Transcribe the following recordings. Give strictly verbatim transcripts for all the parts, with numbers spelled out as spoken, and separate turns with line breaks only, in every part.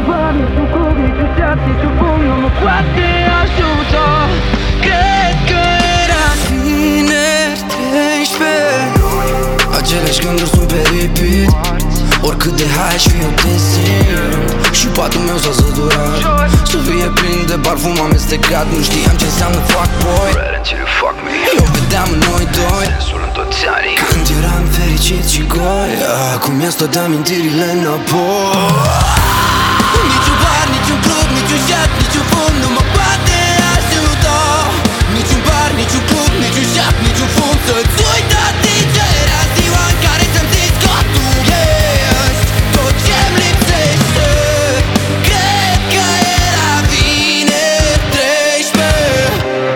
bar, niciun club, niciun seat, niciun fum nu mă poate ajuta. Cred că era vineri treisprezece.
Aceleași gânduri sunt pe repeat. Oricât de high aș fi eu te simt. Și patul meu s-a săturat să fie plin de parfum amestecat. Nu știam ce înseamnă fuckboy Eu vedeam în noi doi când eram fericit și goi. Acum mi-a tot amintirile înapoi.
Niciun bar, niciun club, niciun șat, niciun fum nu mă poate ajuta. Niciun bar, niciun club, niciun șat, niciun fum să-ți uita din ce era ziua în care ți-am zis că tu ești tot ce-mi lipsește. Cred că era vineri treisprezece.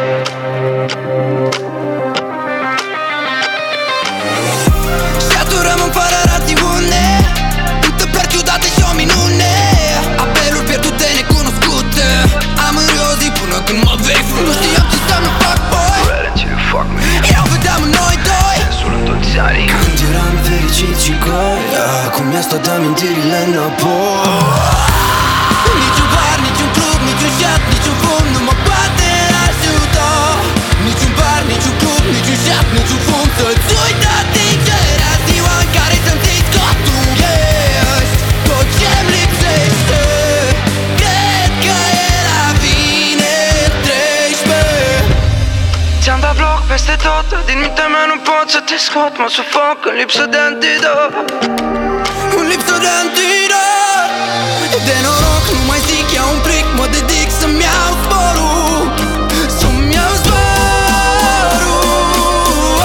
Și aturăm fără rațiune, întâmplări ciudate și o minune. Apeluri pierdute, necunoscute. Amâri o zi până când mă vei frunte. Nu știam ce înseamnă fuckboy Eu vedeam în noi doi
când eram fericit și goi. Acum mi-a tot amintirile înapoi.
Niciun bar, niciun club, niciun șat, niciun fum nu mă poate ajuta. Niciun bar, niciun club, niciun șat, niciun fum să-ți uita din ce era ziua în care ți-am zis că tu ești tot ce-mi lipsește. Cred că era vineri treisprezece. Ți-am dat bloc peste tot, din mintea mea nu pot să te scot. Mă sufoc în lipsă de antidot. În lipsă de antidot. De noroc nu mai zic, iau un plic, mă dedic să-mi iau zborul. Să-mi iau zborul.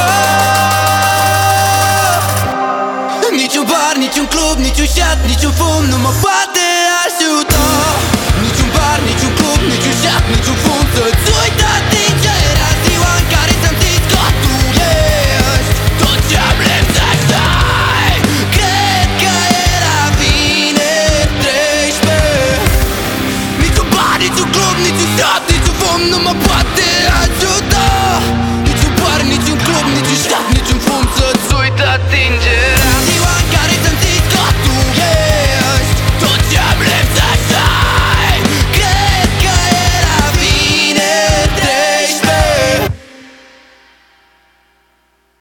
Niciun bar, niciun club, niciun șat, niciun fum nu mă poate ajuta. Niciun bar, niciun club, niciun șat, niciun fum să-ți uita din ce era ziua în care ți-am zis că tu ești tot ce-mi lipsește. Cred că era vineri treisprezece. Niciun bar, niciun club, niciun șat, niciun fum nu mă poate ajuta. Niciun bar, niciun club, niciun șat, niciun fum să-ți uita atingerea.